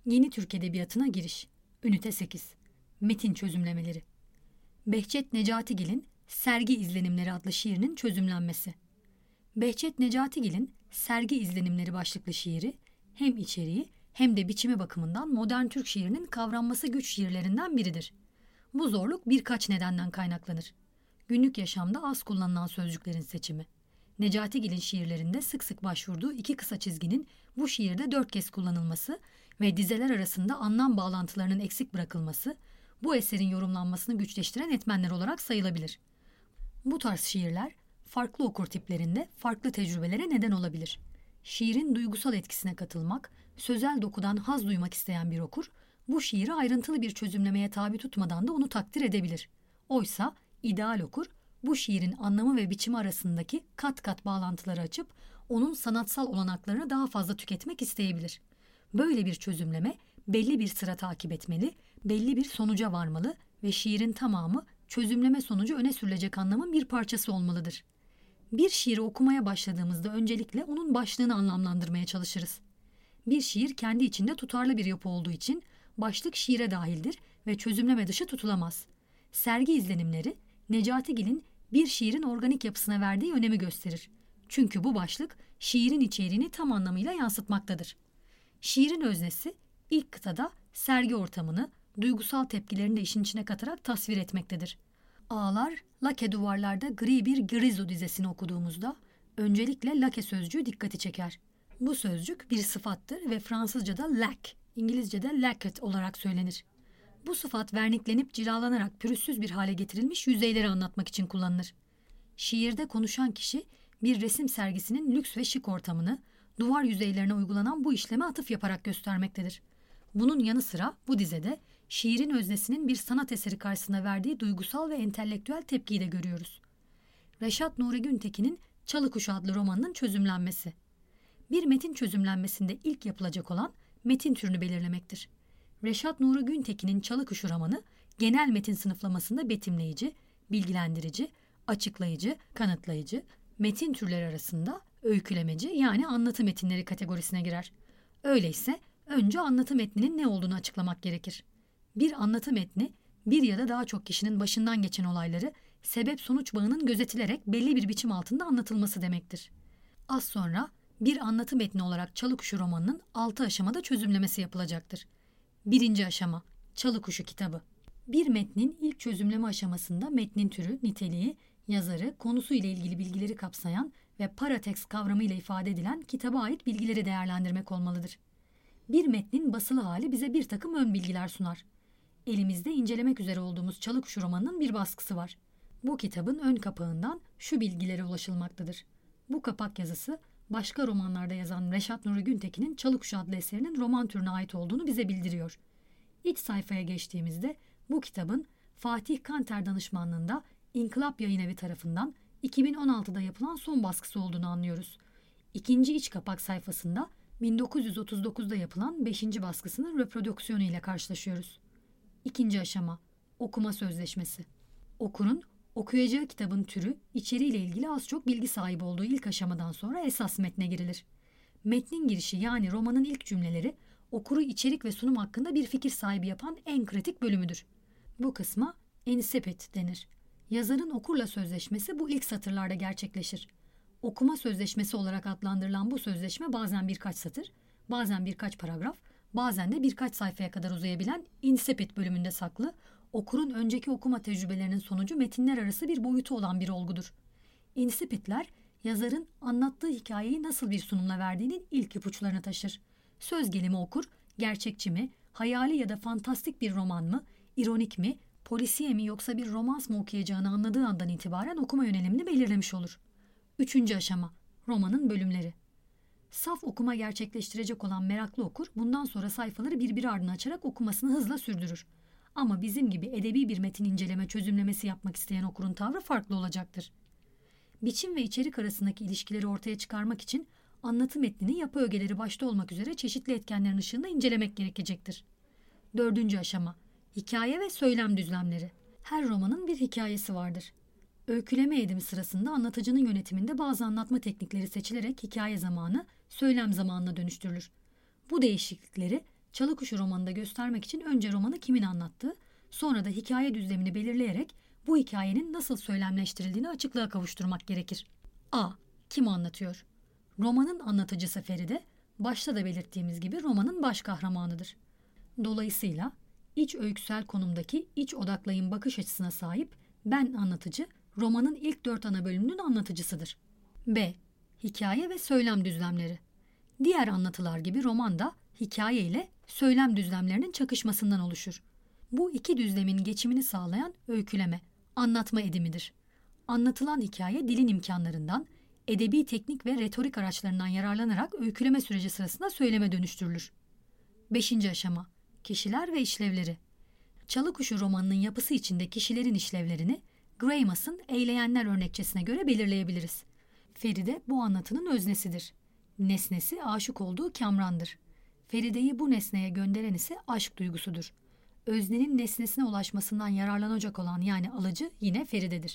Yeni Türk Edebiyatı'na giriş. Ünite 8. Metin çözümlemeleri. Behçet Necatigil'in Sergi İzlenimleri adlı şiirinin çözümlenmesi. Behçet Necatigil'in Sergi İzlenimleri başlıklı şiiri hem içeriği hem de biçimi bakımından modern Türk şiirinin kavranması güç şiirlerinden biridir. Bu zorluk birkaç nedenden kaynaklanır. Günlük yaşamda az kullanılan sözcüklerin seçimi. Necatigil'in şiirlerinde sık sık başvurduğu iki kısa çizginin bu şiirde 4 kez kullanılması ve dizeler arasında anlam bağlantılarının eksik bırakılması, bu eserin yorumlanmasını güçleştiren etmenler olarak sayılabilir. Bu tarz şiirler, farklı okur tiplerinde farklı tecrübelere neden olabilir. Şiirin duygusal etkisine katılmak, sözel dokudan haz duymak isteyen bir okur, bu şiiri ayrıntılı bir çözümlemeye tabi tutmadan da onu takdir edebilir. Oysa ideal okur, bu şiirin anlamı ve biçimi arasındaki kat kat bağlantıları açıp, onun sanatsal olanaklarını daha fazla tüketmek isteyebilir. Böyle bir çözümleme belli bir sıra takip etmeli, belli bir sonuca varmalı ve şiirin tamamı çözümleme sonucu öne sürülecek anlamın bir parçası olmalıdır. Bir şiiri okumaya başladığımızda öncelikle onun başlığını anlamlandırmaya çalışırız. Bir şiir kendi içinde tutarlı bir yapı olduğu için başlık şiire dahildir ve çözümleme dışı tutulamaz. Sergi izlenimleri, Necatigil'in bir şiirin organik yapısına verdiği önemi gösterir. Çünkü bu başlık şiirin içeriğini tam anlamıyla yansıtmaktadır. Şiirin öznesi ilk kıtada sergi ortamını, duygusal tepkilerini de işin içine katarak tasvir etmektedir. Ağlar, lake duvarlarda gri bir grizo dizesini okuduğumuzda öncelikle lake sözcüğü dikkati çeker. Bu sözcük bir sıfattır ve Fransızca'da lac, İngilizce'de lacquer olarak söylenir. Bu sıfat verniklenip cilalanarak pürüzsüz bir hale getirilmiş yüzeyleri anlatmak için kullanılır. Şiirde konuşan kişi bir resim sergisinin lüks ve şık ortamını, duvar yüzeylerine uygulanan bu işleme atıf yaparak göstermektedir. Bunun yanı sıra bu dizede şiirin öznesinin bir sanat eseri karşısında verdiği duygusal ve entelektüel tepkiyi de görüyoruz. Reşat Nuri Güntekin'in Çalıkuşu adlı romanının çözümlenmesi. Bir metin çözümlenmesinde ilk yapılacak olan metin türünü belirlemektir. Reşat Nuri Güntekin'in Çalıkuşu romanı genel metin sınıflamasında betimleyici, bilgilendirici, açıklayıcı, kanıtlayıcı, metin türleri arasında öykülemeci yani anlatı metinleri kategorisine girer. Öyleyse önce anlatı metninin ne olduğunu açıklamak gerekir. Bir anlatı metni, bir ya da daha çok kişinin başından geçen olayları sebep-sonuç bağının gözetilerek belli bir biçim altında anlatılması demektir. Az sonra bir anlatı metni olarak Çalıkuşu romanının 6 aşamada çözümlemesi yapılacaktır. 1. aşama, Çalıkuşu kitabı. Bir metnin ilk çözümleme aşamasında metnin türü, niteliği, yazarı, konusu ile ilgili bilgileri kapsayan ve paratekst kavramı ile ifade edilen kitaba ait bilgileri değerlendirmek olmalıdır. Bir metnin basılı hali bize bir takım ön bilgiler sunar. Elimizde incelemek üzere olduğumuz Çalıkuşu romanının bir baskısı var. Bu kitabın ön kapağından şu bilgilere ulaşılmaktadır. Bu kapak yazısı başka romanlarda yazan Reşat Nuri Güntekin'in Çalıkuşu adlı eserinin roman türüne ait olduğunu bize bildiriyor. İlk sayfaya geçtiğimizde bu kitabın Fatih Kanter danışmanlığında İnkılap Yayınevi tarafından 2016'da yapılan son baskısı olduğunu anlıyoruz. İkinci iç kapak sayfasında 1939'da yapılan 5. baskısının reprodüksiyonu ile karşılaşıyoruz. 2. aşama, okuma sözleşmesi. Okurun okuyacağı kitabın türü, içeriğiyle ilgili az çok bilgi sahibi olduğu ilk aşamadan sonra esas metne girilir. Metnin girişi yani romanın ilk cümleleri okuru içerik ve sunum hakkında bir fikir sahibi yapan en kritik bölümüdür. Bu kısma incipit denir. Yazarın okurla sözleşmesi bu ilk satırlarda gerçekleşir. Okuma sözleşmesi olarak adlandırılan bu sözleşme bazen birkaç satır, bazen birkaç paragraf, bazen de birkaç sayfaya kadar uzayabilen incipit bölümünde saklı, okurun önceki okuma tecrübelerinin sonucu metinler arası bir boyutu olan bir olgudur. İncipitler, yazarın anlattığı hikayeyi nasıl bir sunumla verdiğinin ilk ipuçlarını taşır. Söz gelimi okur, gerçekçi mi, hayali ya da fantastik bir roman mı, ironik mi, polisiye mi yoksa bir romans mı okuyacağını anladığı andan itibaren okuma yönelimini belirlemiş olur. 3. aşama, romanın bölümleri. Saf okuma gerçekleştirecek olan meraklı okur, bundan sonra sayfaları birbiri ardına açarak okumasını hızla sürdürür. Ama bizim gibi edebi bir metin inceleme çözümlemesi yapmak isteyen okurun tavrı farklı olacaktır. Biçim ve içerik arasındaki ilişkileri ortaya çıkarmak için anlatı metnini yapı ögeleri başta olmak üzere çeşitli etkenlerin ışığında incelemek gerekecektir. 4. aşama, hikaye ve söylem düzlemleri. Her romanın bir hikayesi vardır. Öyküleme edimi sırasında anlatıcının yönetiminde bazı anlatma teknikleri seçilerek hikaye zamanı, söylem zamanına dönüştürülür. Bu değişiklikleri Çalıkuşu romanında göstermek için önce romanı kimin anlattığı, sonra da hikaye düzlemini belirleyerek bu hikayenin nasıl söylemleştirildiğini açıklığa kavuşturmak gerekir. A. Kim anlatıyor? Romanın anlatıcısı Feride, başta da belirttiğimiz gibi romanın baş kahramanıdır. Dolayısıyla iç öyküsel konumdaki iç odaklayım bakış açısına sahip ben anlatıcı, romanın ilk 4 ana bölümünün anlatıcısıdır. B. Hikaye ve söylem düzlemleri. Diğer anlatılar gibi roman da hikaye ile söylem düzlemlerinin çakışmasından oluşur. Bu iki düzlemin geçimini sağlayan öyküleme, anlatma edimidir. Anlatılan hikaye dilin imkanlarından, edebi teknik ve retorik araçlarından yararlanarak öyküleme süreci sırasında söyleme dönüştürülür. 5. aşama, kişiler ve işlevleri. Çalıkuşu romanının yapısı içinde kişilerin işlevlerini Greimas'ın Eyleyenler örnekçesine göre belirleyebiliriz. Feride bu anlatının öznesidir. Nesnesi aşık olduğu Kamran'dır. Feride'yi bu nesneye gönderen ise aşk duygusudur. Öznenin nesnesine ulaşmasından yararlanacak olan yani alıcı yine Feride'dir.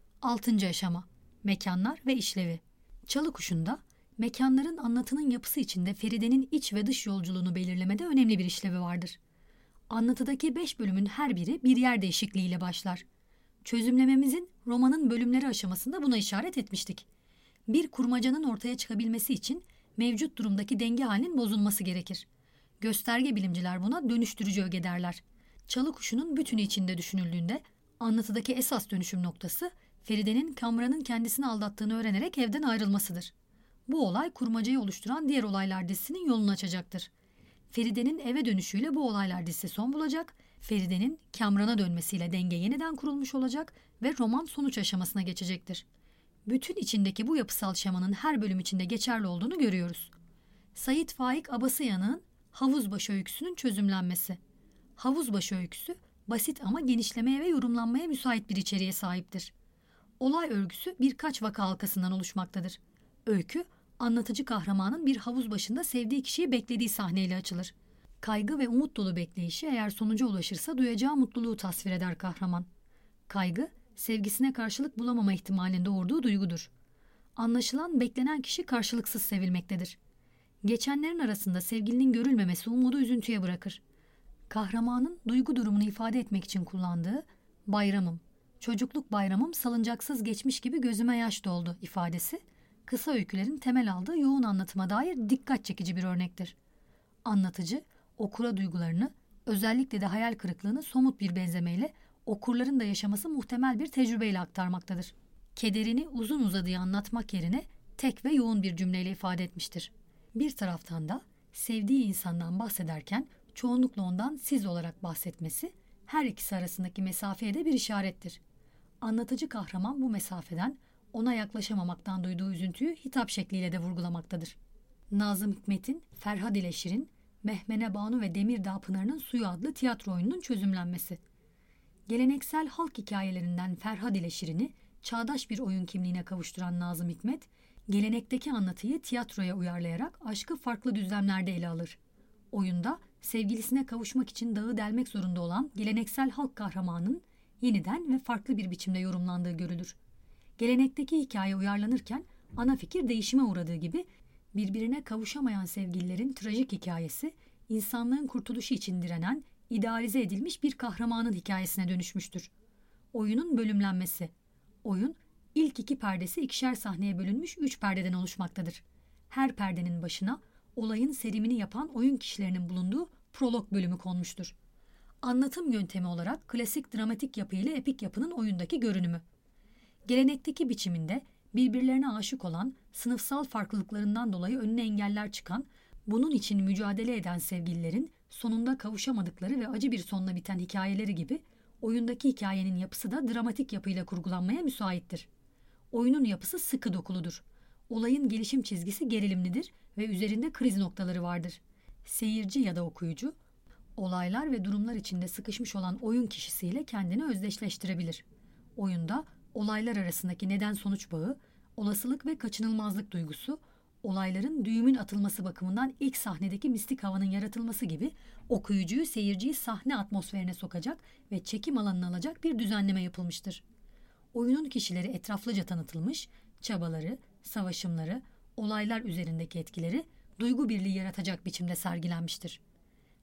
6. aşama, mekanlar ve işlevi. Çalıkuşu'nda mekanların anlatının yapısı içinde Feride'nin iç ve dış yolculuğunu belirlemede önemli bir işlevi vardır. Anlatıdaki 5 bölümün her biri bir yer değişikliğiyle başlar. Çözümlememizin romanın bölümleri aşamasında buna işaret etmiştik. Bir kurmacanın ortaya çıkabilmesi için mevcut durumdaki denge halinin bozulması gerekir. Gösterge bilimciler buna dönüştürücü öge derler. Çalıkuşu'nun bütünü içinde düşünüldüğünde anlatıdaki esas dönüşüm noktası Feride'nin Kamran'ın kendisini aldattığını öğrenerek evden ayrılmasıdır. Bu olay kurmacayı oluşturan diğer olaylar dizisinin yolunu açacaktır. Feride'nin eve dönüşüyle bu olaylar dizisi son bulacak, Feride'nin Kamran'a dönmesiyle denge yeniden kurulmuş olacak ve roman sonuç aşamasına geçecektir. Bütün içindeki bu yapısal şemanın her bölüm içinde geçerli olduğunu görüyoruz. Sait Faik Abasıyanık'ın Havuzbaşı öyküsünün çözümlenmesi. Havuzbaşı öyküsü basit ama genişlemeye ve yorumlanmaya müsait bir içeriğe sahiptir. Olay örgüsü birkaç vaka halkasından oluşmaktadır. Öykü, anlatıcı kahramanın bir havuz başında sevdiği kişiyi beklediği sahneyle açılır. Kaygı ve umut dolu bekleyişi eğer sonuca ulaşırsa duyacağı mutluluğu tasvir eder kahraman. Kaygı, sevgisine karşılık bulamama ihtimalinin doğurduğu duygudur. Anlaşılan beklenen kişi karşılıksız sevilmektedir. Geçenlerin arasında sevgilinin görülmemesi umudu üzüntüye bırakır. Kahramanın duygu durumunu ifade etmek için kullandığı "bayramım, çocukluk bayramım salıncaksız geçmiş gibi gözüme yaş doldu" ifadesi, kısa öykülerin temel aldığı yoğun anlatıma dair dikkat çekici bir örnektir. Anlatıcı, okura duygularını, özellikle de hayal kırıklığını somut bir benzemeyle okurların da yaşaması muhtemel bir tecrübeyle aktarmaktadır. Kederini uzun uzadıya anlatmak yerine tek ve yoğun bir cümleyle ifade etmiştir. Bir taraftan da sevdiği insandan bahsederken çoğunlukla ondan siz olarak bahsetmesi, her ikisi arasındaki mesafeye de bir işarettir. Anlatıcı kahraman bu mesafeden, ona yaklaşamamaktan duyduğu üzüntüyü hitap şekliyle de vurgulamaktadır. Nazım Hikmet'in Ferhad ile Şirin, Mehmene Banu ve Demirdağ Pınarı'nın Suyu adlı tiyatro oyununun çözümlenmesi. Geleneksel halk hikayelerinden Ferhad ile Şirin'i çağdaş bir oyun kimliğine kavuşturan Nazım Hikmet, gelenekteki anlatıyı tiyatroya uyarlayarak aşkı farklı düzlemlerde ele alır. Oyunda sevgilisine kavuşmak için dağı delmek zorunda olan geleneksel halk kahramanın yeniden ve farklı bir biçimde yorumlandığı görülür. Gelenekteki hikaye uyarlanırken ana fikir değişime uğradığı gibi birbirine kavuşamayan sevgililerin trajik hikayesi, insanlığın kurtuluşu için direnen, idealize edilmiş bir kahramanın hikayesine dönüşmüştür. Oyunun bölümlenmesi. Oyun, ilk 2 perdesi 2'şer sahneye bölünmüş 3 perdeden oluşmaktadır. Her perdenin başına olayın serimini yapan oyun kişilerinin bulunduğu prolog bölümü konmuştur. Anlatım yöntemi olarak klasik dramatik yapı ile epik yapının oyundaki görünümü. Gelenekteki biçiminde birbirlerine aşık olan, sınıfsal farklılıklarından dolayı önüne engeller çıkan, bunun için mücadele eden sevgililerin sonunda kavuşamadıkları ve acı bir sonla biten hikayeleri gibi oyundaki hikayenin yapısı da dramatik yapıyla kurgulanmaya müsaittir. Oyunun yapısı sıkı dokuludur. Olayın gelişim çizgisi gerilimlidir ve üzerinde kriz noktaları vardır. Seyirci ya da okuyucu, olaylar ve durumlar içinde sıkışmış olan oyun kişisiyle kendini özdeşleştirebilir. Oyunda olaylar arasındaki neden-sonuç bağı, olasılık ve kaçınılmazlık duygusu, olayların düğümün atılması bakımından ilk sahnedeki mistik havanın yaratılması gibi okuyucuyu, seyirciyi sahne atmosferine sokacak ve çekim alanına alacak bir düzenleme yapılmıştır. Oyunun kişileri etraflıca tanıtılmış, çabaları, savaşımları, olaylar üzerindeki etkileri duygu birliği yaratacak biçimde sergilenmiştir.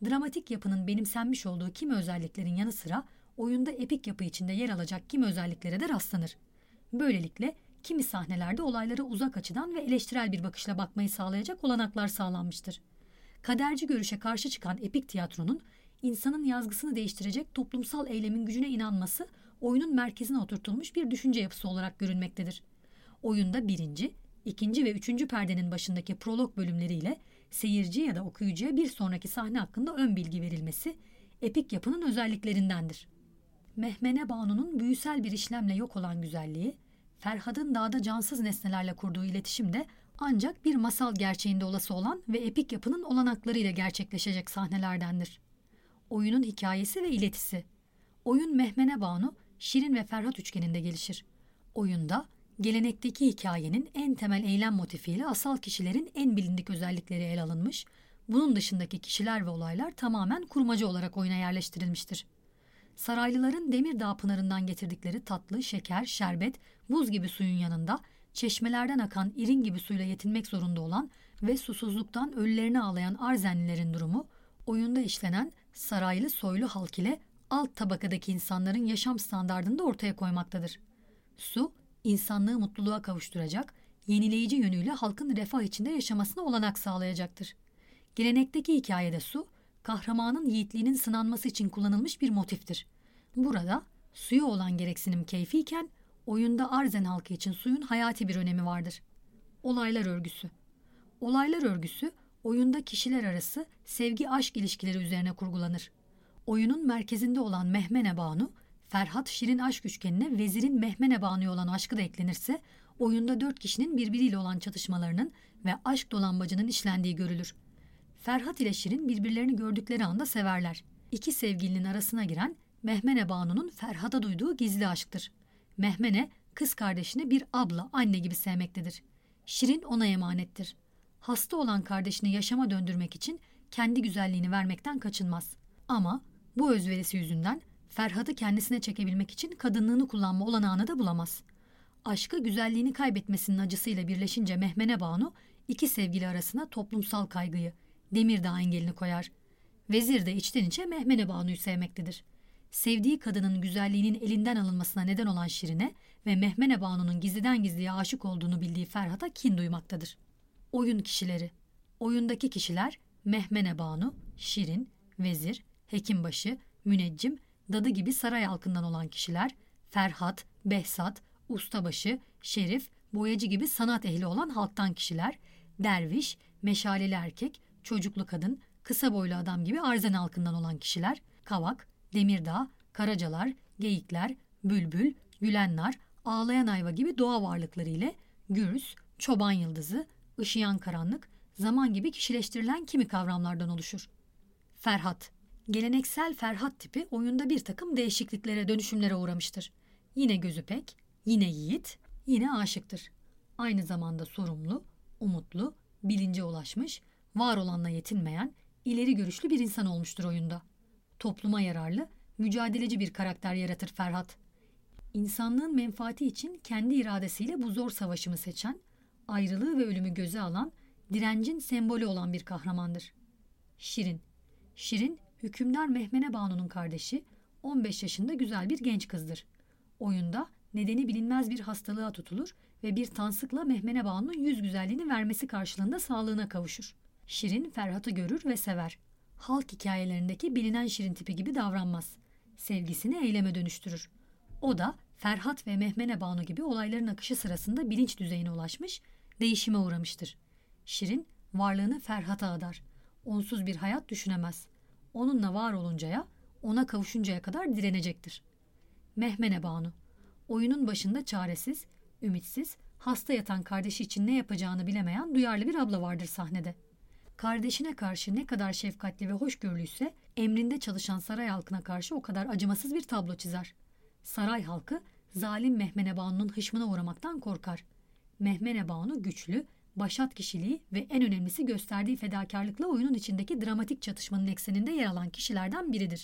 Dramatik yapının benimsenmiş olduğu kimi özelliklerin yanı sıra oyunda epik yapı içinde yer alacak kimi özelliklere de rastlanır. Böylelikle kimi sahnelerde olaylara uzak açıdan ve eleştirel bir bakışla bakmayı sağlayacak olanaklar sağlanmıştır. Kaderci görüşe karşı çıkan epik tiyatronun insanın yazgısını değiştirecek toplumsal eylemin gücüne inanması oyunun merkezine oturtulmuş bir düşünce yapısı olarak görülmektedir. Oyunda birinci, ikinci ve üçüncü perdenin başındaki prolog bölümleriyle seyirci ya da okuyucuya bir sonraki sahne hakkında ön bilgi verilmesi epik yapının özelliklerindendir. Mehmene Banu'nun büyüsel bir işlemle yok olan güzelliği, Ferhat'ın dağda cansız nesnelerle kurduğu iletişimde ancak bir masal gerçeğinde olası olan ve epik yapının olanaklarıyla gerçekleşecek sahnelerdendir. Oyunun hikayesi ve iletisi. Oyun Mehmene Banu, Şirin ve Ferhat üçgeninde gelişir. Oyunda gelenekteki hikayenin en temel eylem motifiyle asal kişilerin en bilindik özellikleri ele alınmış, bunun dışındaki kişiler ve olaylar tamamen kurmaca olarak oyuna yerleştirilmiştir. Saraylıların Demirdağ Pınarı'ndan getirdikleri tatlı, şeker, şerbet, buz gibi suyun yanında çeşmelerden akan irin gibi suyla yetinmek zorunda olan ve susuzluktan ölülerini ağlayan Arzenlilerin durumu, oyunda işlenen saraylı soylu halk ile alt tabakadaki insanların yaşam standardını da ortaya koymaktadır. Su, insanlığı mutluluğa kavuşturacak, yenileyici yönüyle halkın refah içinde yaşamasına olanak sağlayacaktır. Gelenekteki hikayede su, kahramanın yiğitliğinin sınanması için kullanılmış bir motiftir. Burada suya olan gereksinim keyfiyken, oyunda Arzen halkı için suyun hayati bir önemi vardır. Olaylar örgüsü. Olaylar örgüsü, oyunda kişiler arası sevgi-aşk ilişkileri üzerine kurgulanır. Oyunun merkezinde olan Mehmene Banu, Ferhat Şirin aşk üçgenine vezirin Mehmene Banu'ya olan aşkı da eklenirse, oyunda 4 kişinin birbiriyle olan çatışmalarının ve aşk dolambacının işlendiği görülür. Ferhat ile Şirin birbirlerini gördükleri anda severler. İki sevgilinin arasına giren Mehmene Banu'nun Ferhat'a duyduğu gizli aşktır. Mehmene, kız kardeşini bir abla, anne gibi sevmektedir. Şirin ona emanettir. Hasta olan kardeşini yaşama döndürmek için kendi güzelliğini vermekten kaçınmaz. Ama bu özverisi yüzünden Ferhat'ı kendisine çekebilmek için kadınlığını kullanma olanağını da bulamaz. Aşkı güzelliğini kaybetmesinin acısıyla birleşince Mehmene Banu, iki sevgili arasına toplumsal kaygıyı, Demirdağ engelini koyar. Vezir de içten içe Mehmene Banu'yu sevmektedir. Sevdiği kadının güzelliğinin elinden alınmasına neden olan Şirin'e ve Mehmene Banu'nun gizliden gizliye aşık olduğunu bildiği Ferhat'a kin duymaktadır. Oyun kişileri. Oyundaki kişiler Mehmene Banu, Şirin, Vezir, Hekimbaşı, Müneccim, Dadı gibi saray halkından olan kişiler, Ferhat, Behzat, Ustabaşı, Şerif, Boyacı gibi sanat ehli olan halktan kişiler, Derviş, Meşaleli erkek, Çocuklu kadın, kısa boylu adam gibi Arzen halkından olan kişiler, Kavak, Demirdağ, Karacalar, Geyikler, Bülbül, Gülennar, Ağlayan Ayva gibi doğa varlıkları ile Gürs, Çoban Yıldızı, Işıyan Karanlık, Zaman gibi kişileştirilen kimi kavramlardan oluşur. Ferhat. Geleneksel Ferhat tipi oyunda bir takım değişikliklere, dönüşümlere uğramıştır. Yine gözü pek, yine yiğit, yine aşıktır. Aynı zamanda sorumlu, umutlu, bilince ulaşmış, var olanla yetinmeyen, ileri görüşlü bir insan olmuştur oyunda. Topluma yararlı, mücadeleci bir karakter yaratır Ferhat. İnsanlığın menfaati için kendi iradesiyle bu zor savaşımı seçen, ayrılığı ve ölümü göze alan, direncin sembolü olan bir kahramandır. Şirin. Şirin, hükümdar Mehmene Banu'nun kardeşi, 15 yaşında güzel bir genç kızdır. Oyunda nedeni bilinmez bir hastalığa tutulur ve bir tansıkla Mehmene Banu'nun yüz güzelliğini vermesi karşılığında sağlığına kavuşur. Şirin Ferhat'ı görür ve sever. Halk hikayelerindeki bilinen Şirin tipi gibi davranmaz. Sevgisini eyleme dönüştürür. O da Ferhat ve Mehmene Banu gibi olayların akışı sırasında bilinç düzeyine ulaşmış, değişime uğramıştır. Şirin varlığını Ferhat'a adar. Onsuz bir hayat düşünemez. Onunla var oluncaya, ona kavuşuncaya kadar direnecektir. Mehmene Banu. Oyunun başında çaresiz, ümitsiz, hasta yatan kardeşi için ne yapacağını bilemeyen duyarlı bir abla vardır sahnede. Kardeşine karşı ne kadar şefkatli ve hoşgörülüyse, emrinde çalışan saray halkına karşı o kadar acımasız bir tablo çizer. Saray halkı, zalim Mehmene Banu'nun hışmına uğramaktan korkar. Mehmene Banu güçlü, başat kişiliği ve en önemlisi gösterdiği fedakarlıkla oyunun içindeki dramatik çatışmanın ekseninde yer alan kişilerden biridir.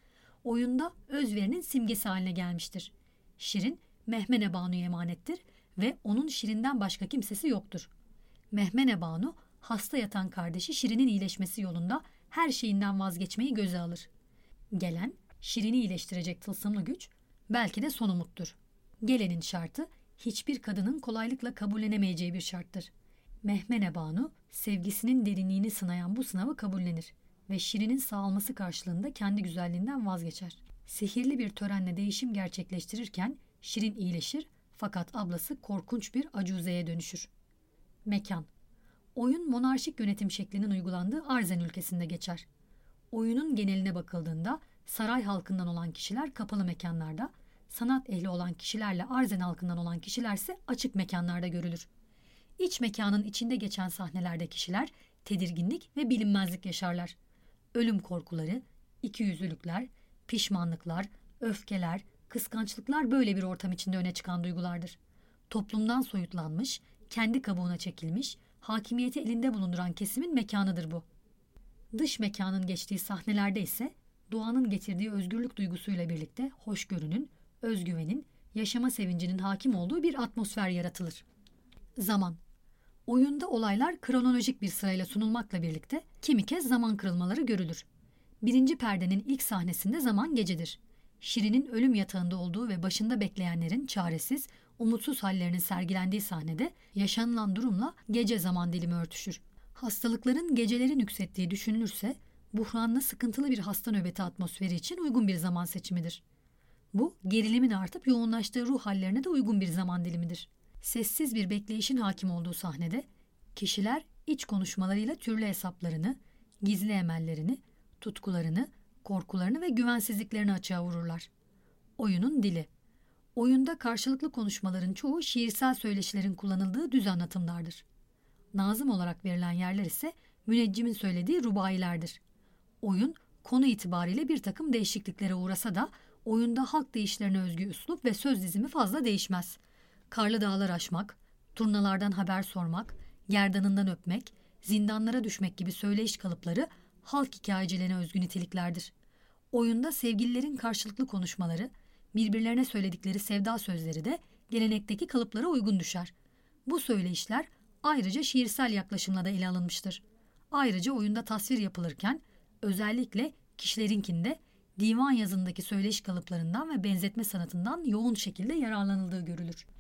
Oyunda özverinin simgesi haline gelmiştir. Şirin, Mehmene Banu'ya emanettir ve onun Şirin'den başka kimsesi yoktur. Mehmene Banu, hasta yatan kardeşi Şirin'in iyileşmesi yolunda her şeyinden vazgeçmeyi göze alır. Gelen, Şirin'i iyileştirecek tılsımlı güç, belki de son umuttur. Gelenin şartı, hiçbir kadının kolaylıkla kabullenemeyeceği bir şarttır. Mehmene Banu, sevgisinin derinliğini sınayan bu sınavı kabullenir ve Şirin'in sağalması karşılığında kendi güzelliğinden vazgeçer. Sihirli bir törenle değişim gerçekleştirirken Şirin iyileşir fakat ablası korkunç bir acuzeye dönüşür. Mekan. Oyun monarşik yönetim şeklinin uygulandığı Arzen ülkesinde geçer. Oyunun geneline bakıldığında saray halkından olan kişiler kapalı mekanlarda, sanat ehli olan kişilerle Arzen halkından olan kişilerse açık mekanlarda görülür. İç mekanın içinde geçen sahnelerde kişiler tedirginlik ve bilinmezlik yaşarlar. Ölüm korkuları, ikiyüzlülükler, pişmanlıklar, öfkeler, kıskançlıklar böyle bir ortam içinde öne çıkan duygulardır. Toplumdan soyutlanmış, kendi kabuğuna çekilmiş, hakimiyeti elinde bulunduran kesimin mekanıdır bu. Dış mekanın geçtiği sahnelerde ise doğanın getirdiği özgürlük duygusuyla birlikte hoşgörünün, özgüvenin, yaşama sevincinin hakim olduğu bir atmosfer yaratılır. Zaman. Oyunda olaylar kronolojik bir sırayla sunulmakla birlikte kimi kez zaman kırılmaları görülür. Birinci perdenin ilk sahnesinde zaman gecedir. Şirin'in ölüm yatağında olduğu ve başında bekleyenlerin çaresiz, umutsuz hallerinin sergilendiği sahnede yaşanılan durumla gece zaman dilimi örtüşür. Hastalıkların geceleri nüksettiği düşünülürse, buhranlı, sıkıntılı bir hasta nöbeti atmosferi için uygun bir zaman seçimidir. Bu, gerilimin artıp yoğunlaştığı ruh hallerine de uygun bir zaman dilimidir. Sessiz bir bekleyişin hakim olduğu sahnede, kişiler iç konuşmalarıyla türlü hesaplarını, gizli emellerini, tutkularını, korkularını ve güvensizliklerini açığa vururlar. Oyunun dili. Oyunda karşılıklı konuşmaların çoğu şiirsel söyleşilerin kullanıldığı düz anlatımlardır. Nazım olarak verilen yerler ise müneccimin söylediği rubailerdir. Oyun konu itibariyle bir takım değişikliklere uğrasa da oyunda halk deyişlerine özgü üslup ve söz dizimi fazla değişmez. Karlı dağlar aşmak, turnalardan haber sormak, gerdanından öpmek, zindanlara düşmek gibi söyleyiş kalıpları halk hikayecilerine özgü niteliklerdir. Oyunda sevgililerin karşılıklı konuşmaları, birbirlerine söyledikleri sevda sözleri de gelenekteki kalıplara uygun düşer. Bu söyleyişler ayrıca şiirsel yaklaşımla da ele alınmıştır. Ayrıca oyunda tasvir yapılırken özellikle kişilerinkinde divan yazındaki söyleyiş kalıplarından ve benzetme sanatından yoğun şekilde yararlanıldığı görülür.